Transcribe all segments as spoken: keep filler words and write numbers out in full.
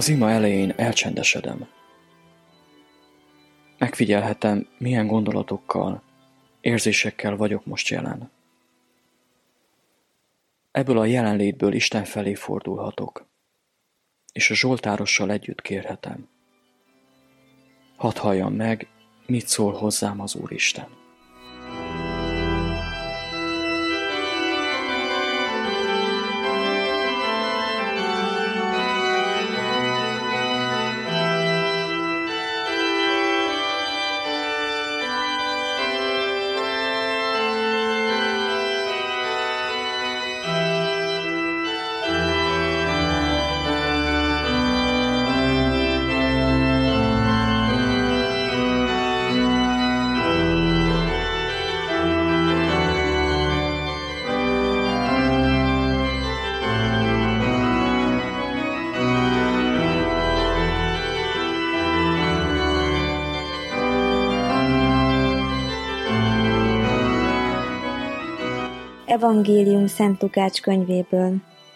Az ima elején elcsendesedem. Megfigyelhetem, milyen gondolatokkal, érzésekkel vagyok most jelen. Ebből a jelenlétből Isten felé fordulhatok, és a zsoltárossal együtt kérhetem. Hadd halljam meg, mit szól hozzám az Úristen. Evangélium Szent Lukács könyvéből.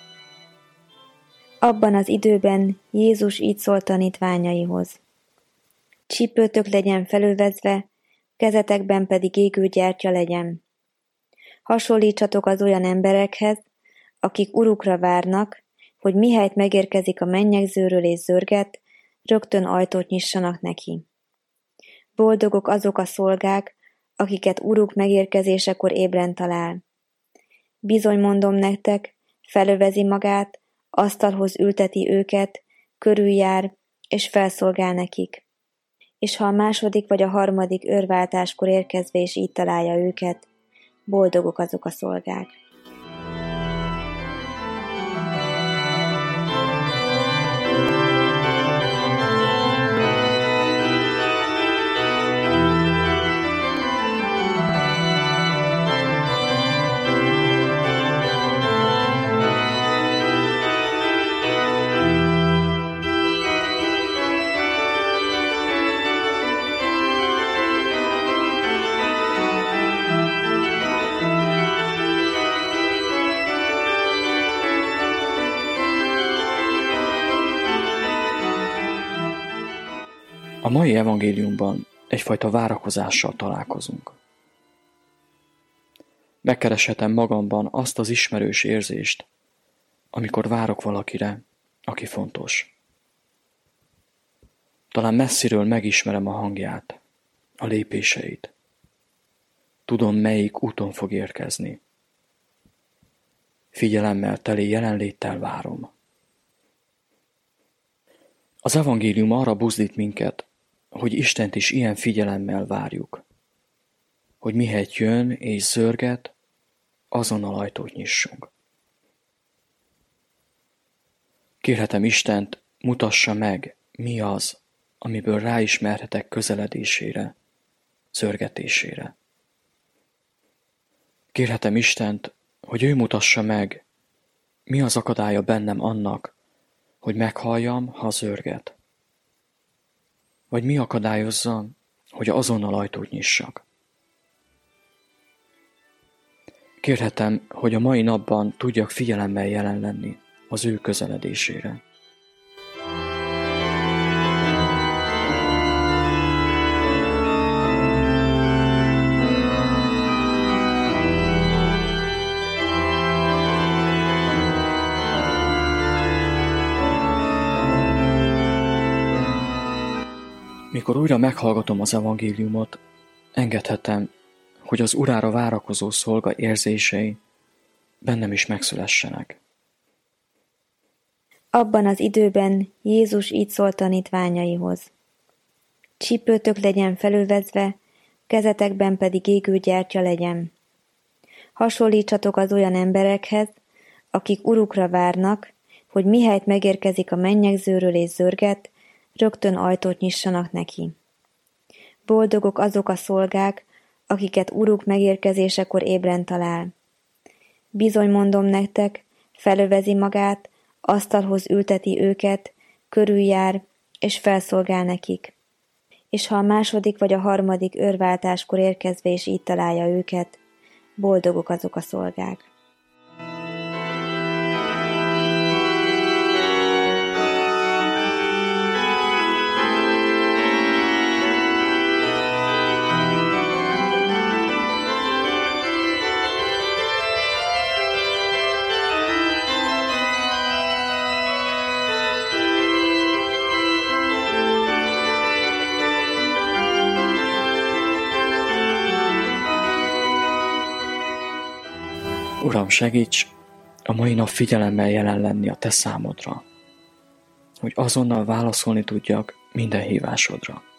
Abban az időben Jézus így szólt tanítványaihoz. Csípőtök legyen felövezve, kezetekben pedig égő gyertya legyen. Hasonlítsatok az olyan emberekhez, akik urukra várnak, hogy mihelyt megérkezik a mennyegzőről és zörget, rögtön ajtót nyissanak neki. Boldogok azok a szolgák, akiket uruk megérkezésekor ébren talál. Bizony mondom nektek, felövezi magát, asztalhoz ülteti őket, körüljár, és felszolgál nekik. És ha a második vagy a harmadik őrváltáskor érkezve is így találja őket, boldogok azok a szolgák. A mai evangéliumban egyfajta várakozással találkozunk. Megkereshetem magamban azt az ismerős érzést, amikor várok valakire, aki fontos. Talán messziről megismerem a hangját, a lépéseit. Tudom, melyik úton fog érkezni. Figyelemmel teli jelenléttel várom. Az evangélium arra buzdít minket, hogy Istent is ilyen figyelemmel várjuk, hogy mihelyt jön és zörget, azonnal ajtót nyissunk. Kérhetem Istent, mutassa meg, mi az, amiből ráismerhetek közeledésére, zörgetésére. Kérhetem Istent, hogy ő mutassa meg, mi az akadálya bennem annak, hogy meghalljam, ha zörget. Vagy mi akadályozza, hogy azonnal ajtót nyissak. Kérhetem, hogy a mai napban tudjak figyelemmel jelen lenni az ő közeledésére. Mikor újra meghallgatom az evangéliumot, engedhetem, hogy az Urára várakozó szolga érzései bennem is megszülessenek. Abban az időben Jézus így szólt tanítványaihoz. Csípőtök legyen felövezve, kezetekben pedig égő gyertya legyen. Hasonlítsatok az olyan emberekhez, akik urukra várnak, hogy mihelyt megérkezik a mennyegzőről és zörget, rögtön ajtót nyissanak neki. Boldogok azok a szolgák, akiket uruk megérkezésekor ébren talál. Bizony mondom nektek, felövezi magát, asztalhoz ülteti őket, körüljár, és felszolgál nekik. És ha a második vagy a harmadik őrváltáskor érkezve is így találja őket, boldogok azok a szolgák. Uram, segíts a mai nap figyelemmel jelen lenni a Te számodra, hogy azonnal válaszolni tudjak minden hívásodra.